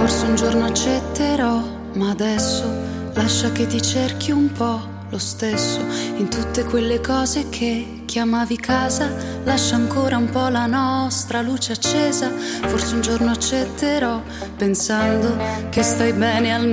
Forse un giorno accetterò, ma adesso lascia che ti cerchi un po' lo stesso in tutte quelle cose che chiamavi casa. Lascia ancora un po' la nostra luce accesa. Forse un giorno accetterò, pensando che stai bene al